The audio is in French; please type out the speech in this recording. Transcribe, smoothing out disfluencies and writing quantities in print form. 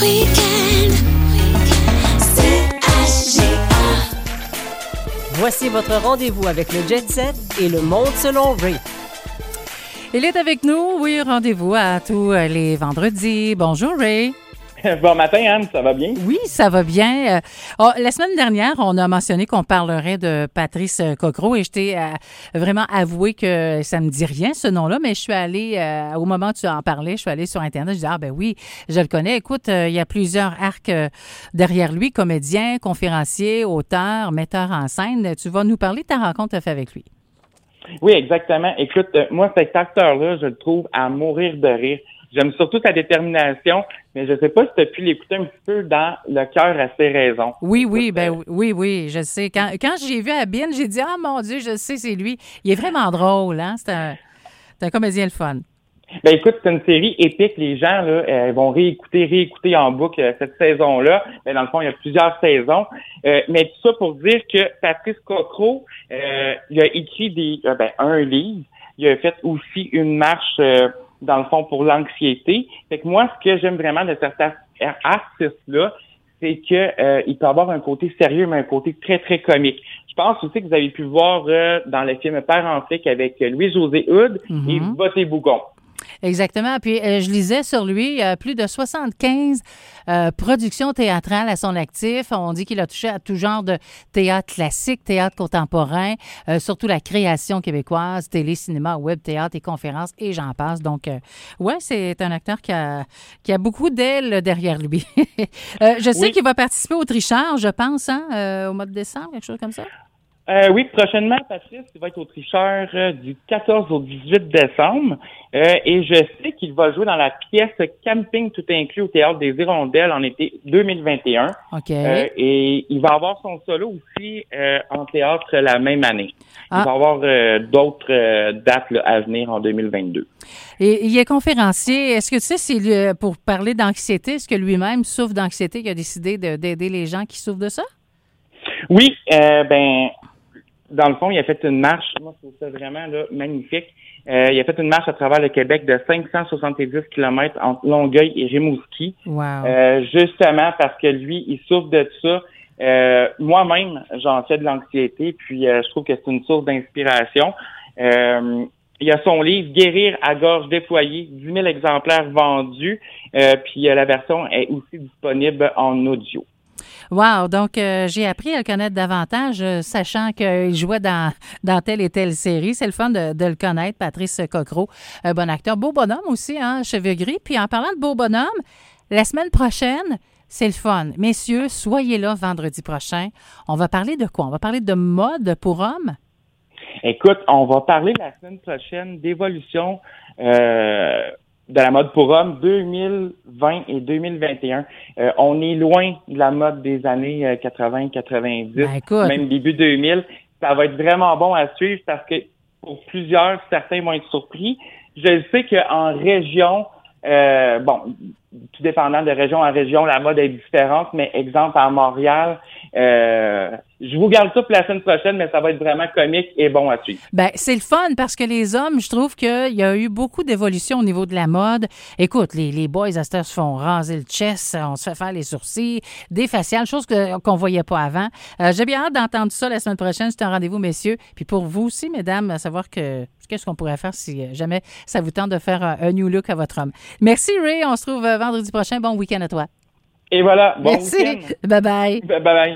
Week-end. C-H-G-A. Voici votre rendez-vous avec le Jet Set et le monde selon Ray. Il est avec nous, oui, rendez-vous à tous les vendredis. Bonjour Ray. Bon matin, Anne, ça va bien? Oui, ça va bien. La semaine dernière, on a mentionné qu'on parlerait de Patrice Cocro et je t'ai vraiment avoué que ça me dit rien, ce nom-là, mais je suis allée, au moment où tu en parlais, je suis allée sur Internet, je dis, ben oui, je le connais. Écoute, il y a plusieurs arcs derrière lui, comédien, conférencier, auteur, metteur en scène. Tu vas nous parler de ta rencontre que tu as fait avec lui. Oui, exactement. Écoute, moi, cet acteur-là, je le trouve à mourir de rire. J'aime surtout sa détermination, mais je ne sais pas si tu as pu l'écouter un petit peu dans Le cœur a ses raisons. Oui, je sais. Quand j'ai vu Abine, j'ai dit, ah mon Dieu, je sais, c'est lui. Il est vraiment drôle, hein? C'est un comédien le fun. Ben écoute, c'est une série épique. Les gens là vont réécouter en boucle cette saison-là. Ben, dans le fond, il y a plusieurs saisons. Mais tout ça pour dire que Patrice Cocro, il a écrit un livre. Il a fait aussi une marche dans le fond, pour l'anxiété. Fait que moi, ce que j'aime vraiment de cet artiste-là, c'est que il peut avoir un côté sérieux, mais un côté très, très comique. Je pense aussi que vous avez pu le voir dans le film Père en flic avec Louis-José Hood et Botte Bougon. Exactement. Puis, je lisais sur lui, plus de 75 productions théâtrales à son actif. On dit qu'il a touché à tout genre de théâtre classique, théâtre contemporain, surtout la création québécoise, télé, cinéma, web, théâtre et conférences, et j'en passe. Donc, ouais, c'est un acteur qui a beaucoup d'ailes derrière lui. Je sais qu'il va participer au Tricheur, je pense, au mois de décembre, quelque chose comme ça. Oui, prochainement, Patrice, il va être au Tricheur du 14 au 18 décembre. Et je sais qu'il va jouer dans la pièce Camping tout inclus au Théâtre des Hirondelles en été 2021. OK. Et il va avoir son solo aussi en théâtre la même année. Il va avoir d'autres dates là, à venir en 2022. Et il est conférencier. Est-ce que tu sais, c'est pour parler d'anxiété, est-ce que lui-même souffre d'anxiété, qu'il a décidé d'aider les gens qui souffrent de ça? Oui, dans le fond, il a fait une marche, moi je trouve ça vraiment là, magnifique. Il a fait une marche à travers le Québec de 570 km entre Longueuil et Rimouski. Wow. Justement parce que lui, il souffre de ça. Moi-même, j'en fais de l'anxiété, puis je trouve que c'est une source d'inspiration. Il y a son livre « Guérir à gorge déployée », 10 000 exemplaires vendus, puis la version est aussi disponible en audio. Wow! Donc, j'ai appris à le connaître davantage, sachant qu'il jouait dans telle et telle série. C'est le fun de le connaître, Patrice Cocro, un bon acteur. Beau bonhomme aussi, hein, cheveux gris. Puis en parlant de beau bonhomme, la semaine prochaine, c'est le fun. Messieurs, soyez là vendredi prochain. On va parler de quoi? On va parler de mode pour hommes? Écoute, on va parler la semaine prochaine d'évolution de la mode pour hommes 2020 et 2021. On est loin de la mode des années 80-90, même début 2000. Ça va être vraiment bon à suivre parce que pour plusieurs, certains vont être surpris. Je sais qu'en région, tout dépendant de région en région, la mode est différente, mais exemple à Montréal, je vous garde ça pour la semaine prochaine, mais ça va être vraiment comique et bon à suivre. Ben, c'est le fun parce que les hommes, je trouve qu'il y a eu beaucoup d'évolution au niveau de la mode. Écoute, les boys à cette heure se font raser le chest, on se fait faire les sourcils, des faciales, choses qu'on voyait pas avant. J'ai bien hâte d'entendre ça la semaine prochaine. C'est un rendez-vous, messieurs. Puis pour vous aussi, mesdames, à savoir qu'est-ce qu'on pourrait faire si jamais ça vous tente de faire un new look à votre homme. Merci, Ray. On se retrouve vendredi prochain. Bon week-end à toi. Et voilà. Bon Merci. week-end. Bye-bye. Bye-bye.